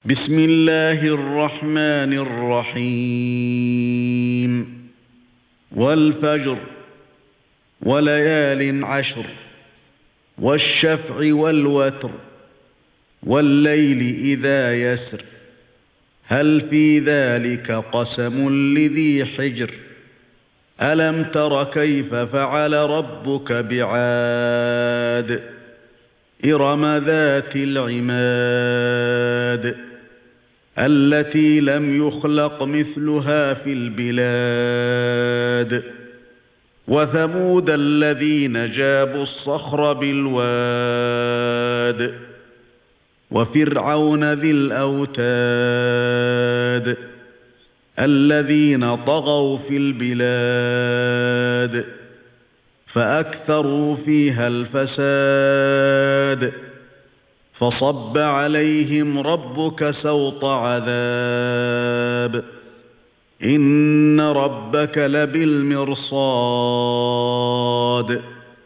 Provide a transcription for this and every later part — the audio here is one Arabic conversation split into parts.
بسم الله الرحمن الرحيم والفجر وليال عشر والشفع والوتر والليل إذا يسر هل في ذلك قسم لذي حجر ألم تر كيف فعل ربك بعاد إرم ذات العماد التي لم يخلق مثلها في البلاد وثمود الذين جابوا الصخر بالواد وفرعون ذي الأوتاد الذين طغوا في البلاد فأكثروا فيها الفساد فصب عليهم ربك سوط عذاب إن ربك لبالمرصاد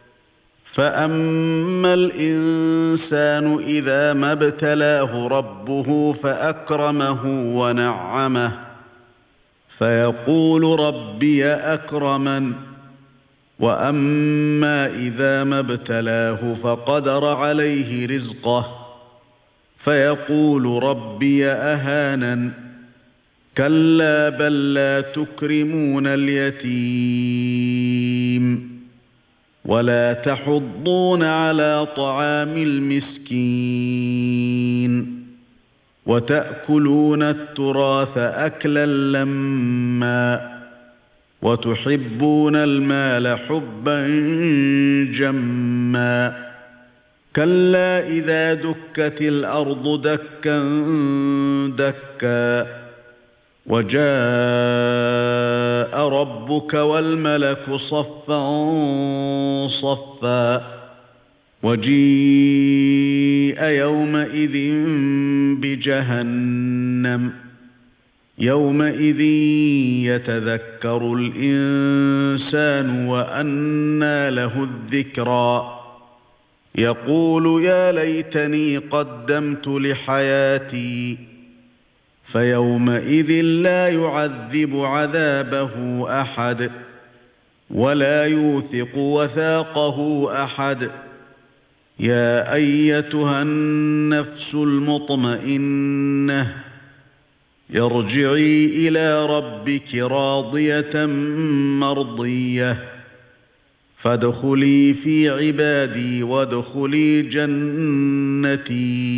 فأما الإنسان إذا ما ابتلاه ربه فأكرمه ونعمه فيقول ربي أكرمن وأما إذا ما ابتلاه فقدر عليه رزقه فيقول ربي أهانن كلا بل لا تكرمون اليتيم ولا تحضون على طعام المسكين وتأكلون التراث أكلا لما وتحبون المال حبا جما كلا إذا دكت الأرض دكا دكا وجاء ربك والملك صفا صفا وجيء يومئذ بجهنم يومئذ يتذكر الإنسان وأنى له الذكرى يقول يا ليتني قدمت لحياتي فيومئذ لا يعذب عذابه أحد ولا يوثق وثاقه أحد يا أيتها النفس المطمئنة ارجعي إلى ربك راضية مرضية فادخلي في عبادي وادخلي جنتي.